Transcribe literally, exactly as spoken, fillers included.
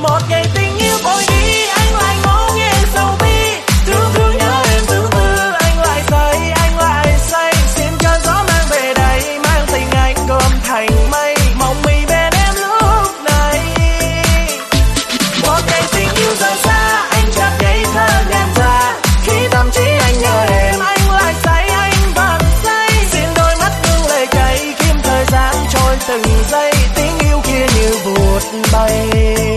Một ngày tình yêu vội đi, anh lại ngó nghiêng sầu bi, thương thương nhớ em tương tư, anh lại say, anh lại say. Xin cơn gió mang về đây, mang tình anh gom thành mây, mong mi bên em lúc này. Một ngày tình yêu rời xa, anh chợt ngây thơ nhận ra, khi tâm trí anh nhớ em, anh lại say, anh vẫn say. Xin đôi mắt ngưng lệ cay, kim thời gian trôi từng giây, tình yêu kia như vụt bay.